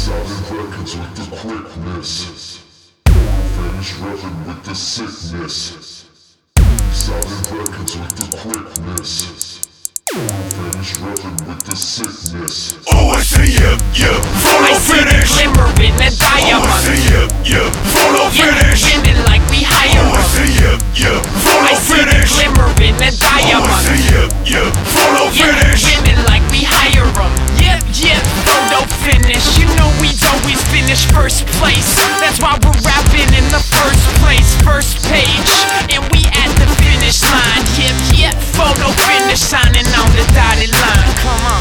Solid records with the quickness. Finish revving with the sickness. Solid records with the quickness. Finish revving with the sickness. Oh, I see ya, photo finish. Glimmering and diamond. Oh, I see ya, photo finish. Spinning like we hire Oh, I see ya, photo finish. Glimmering and Oh, I diamond. see ya, photo finish. Spinning like we hire 'em. Yep, photo finish. You know we'd always finish first place. That's why we're rapping in the first place. First page, and we at the finish line. Yep, photo finish. Signing on the dotted line. Come on.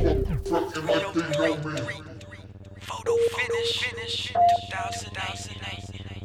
Photo finish. 2008.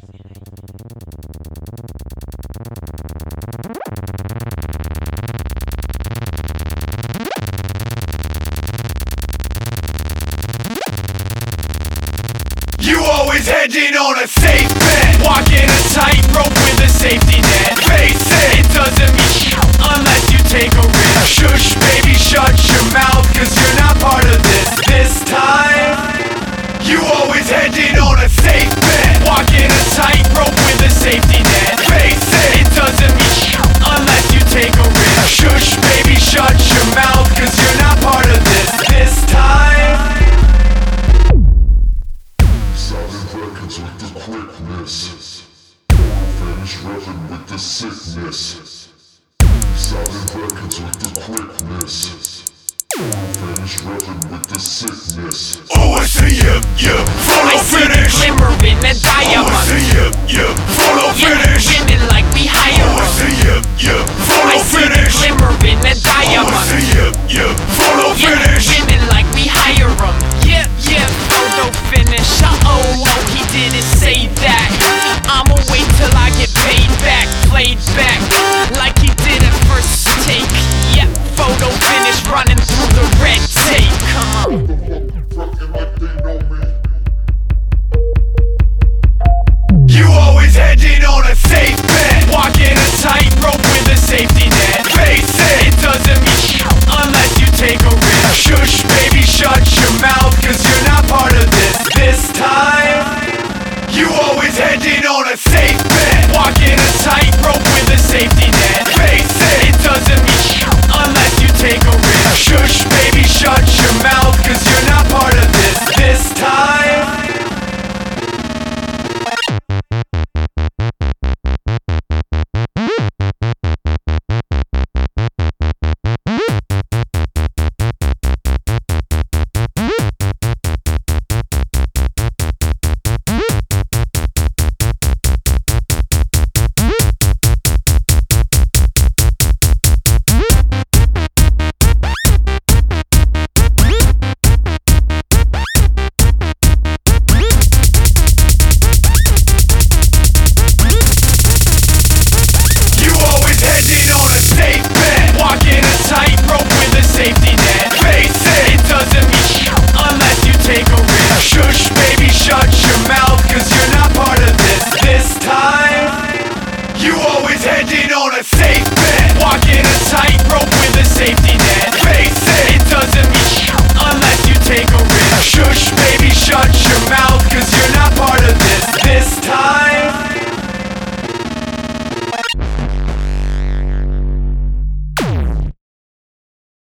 You always heading on a safe bet, walking a tightrope with a safety net. Face it doesn't mean shit unless you take a risk. Shush, baby, shut your mouth, cause you're not part of this time. You always heading on a safe bet, walking a tightrope with a safety net. Face it doesn't mean shit unless you take a risk. Shush, baby, shut your mouth, cause you're not part of this time. Solid records with the quickness. Finish revving with the sickness. Solid records with the quickness. Finish revving with the sickness. Oh, I see ya, photo finish. Glimmering and Oh, I diamond. see ya,